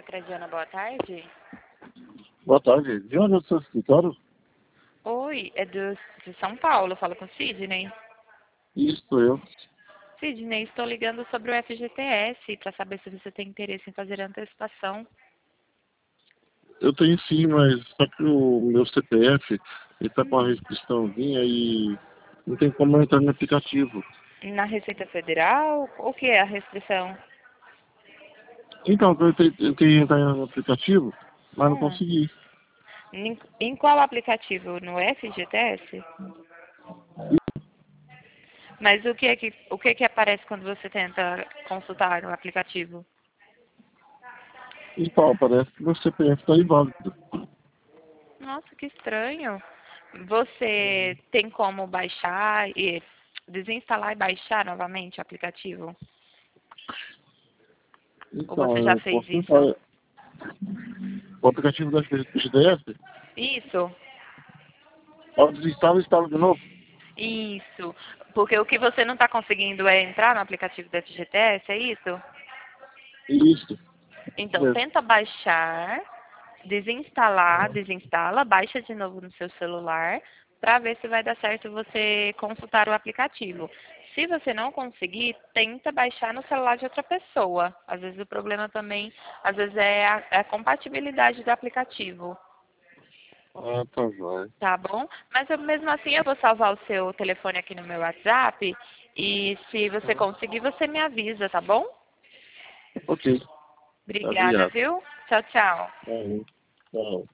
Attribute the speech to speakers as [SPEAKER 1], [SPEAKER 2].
[SPEAKER 1] Tradiana, boa tarde.
[SPEAKER 2] Boa tarde. De onde é o seu escritório?
[SPEAKER 1] Oi, é de São Paulo, falo com Sidney.
[SPEAKER 2] Isso, sou eu.
[SPEAKER 1] Sidney, estou ligando sobre o FGTS para saber se você tem interesse em fazer a antecipação.
[SPEAKER 2] Eu tenho sim, mas só que o meu CPF está com uma restriçãozinha e não tem como eu entrar no aplicativo.
[SPEAKER 1] Na Receita Federal, o que é a restrição?
[SPEAKER 2] Então, eu queria entrar no aplicativo, mas não
[SPEAKER 1] Hum.
[SPEAKER 2] consegui.
[SPEAKER 1] Em qual aplicativo? No FGTS? Mas o que aparece quando você tenta consultar o aplicativo?
[SPEAKER 2] Então, parece que meu CPF está inválido.
[SPEAKER 1] Nossa, que estranho. Você tem como baixar e desinstalar e baixar novamente o aplicativo? Ou
[SPEAKER 2] Então,
[SPEAKER 1] você já
[SPEAKER 2] eu
[SPEAKER 1] fez
[SPEAKER 2] posso
[SPEAKER 1] isso?
[SPEAKER 2] tentar. O aplicativo da FGTS,
[SPEAKER 1] Isso,
[SPEAKER 2] ao desinstalar, instala de novo.
[SPEAKER 1] isso. Porque o que você não está conseguindo é entrar no aplicativo do FGTS, é isso?
[SPEAKER 2] Isso.
[SPEAKER 1] Então,
[SPEAKER 2] Mesmo.
[SPEAKER 1] tenta baixar, desinstala, baixa de novo no seu celular para ver se vai dar certo você consultar o aplicativo. Se você não conseguir, tenta baixar no celular de outra pessoa. Às vezes o problema também, às vezes é a compatibilidade do aplicativo,
[SPEAKER 2] Ah, tá jóia.
[SPEAKER 1] tá bom? Mas mesmo assim eu vou salvar o seu telefone aqui no meu WhatsApp e se você conseguir, você me avisa, tá bom?
[SPEAKER 2] Ok.
[SPEAKER 1] Obrigada,
[SPEAKER 2] Obrigado.
[SPEAKER 1] viu? Tchau, tchau.
[SPEAKER 2] Tá bom. Tchau.